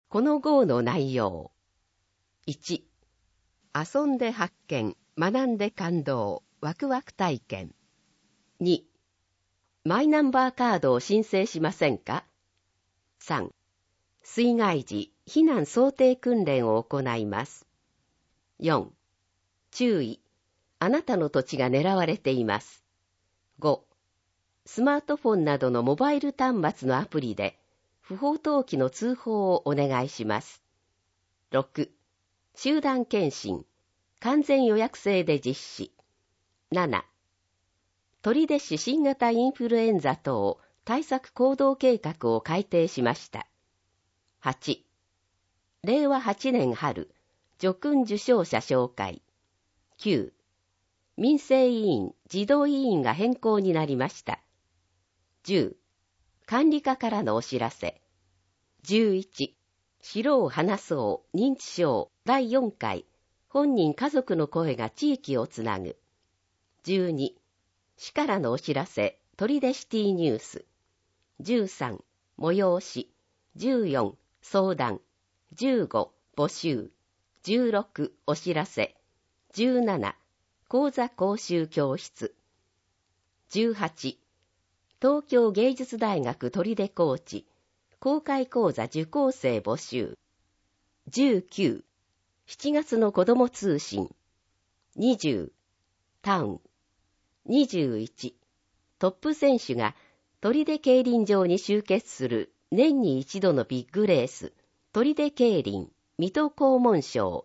この号の内容。1、遊んで発見、学んで感動、ワクワク体験。2、マイナンバーカードを申請しませんか？ 3、水害時、避難想定訓練を行います。4、注意、あなたの土地が狙われています。5、スマートフォンなどのモバイル端末のアプリで、不法投棄の通報をお願いします。6、集団検診、完全予約制で実施。7、取手市新型インフルエンザ等対策行動計画を改定しました。8、令和8年春、叙勲受章者紹介。9、民生委員、児童委員が変更になりました。10、管理課からのお知らせ。11、知ろう話そう認知症第4回、本人家族の声が地域をつなぐ。12、市からのお知らせ、取手シティニュース。13、催し。14、相談。15、募集。16、お知らせ。17、講座講習教室。18、東京芸術大学取手コーチ、公開講座受講生募集。19、7月の子ども通信。20、タウン。21、トップ選手が取手競輪場に集結する年に一度のビッグレース、取手競輪水戸黄門賞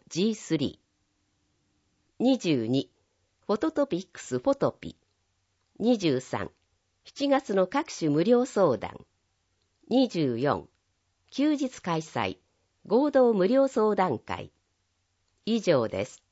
G3。22、フォトトピックスフォトピ。23、7月の各種無料相談。24、休日開催合同無料相談会。以上です。